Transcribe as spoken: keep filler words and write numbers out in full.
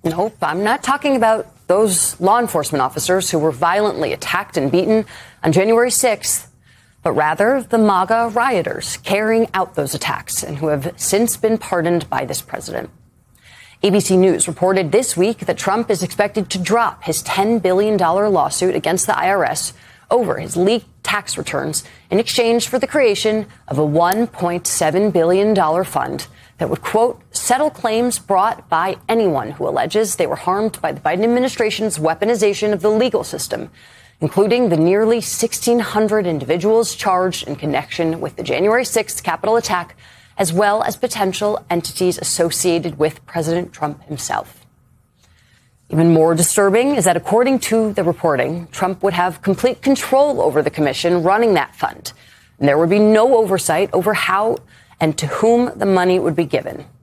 Nope, I'm not talking about those law enforcement officers who were violently attacked and beaten on January sixth, but rather the MAGA rioters carrying out those attacks and who have since been pardoned by this president. A B C News reported this week that Trump is expected to drop his ten billion dollars lawsuit against the I R S over his leaked tax returns in exchange for the creation of a one point seven billion dollars fund that would, quote, settle claims brought by anyone who alleges they were harmed by the Biden administration's weaponization of the legal system, including the nearly sixteen hundred individuals charged in connection with the January sixth Capitol attack, as well as potential entities associated with President Trump himself. Even more disturbing is that, according to the reporting, Trump would have complete control over the commission running that fund, and there would be no oversight over how and to whom the money would be given.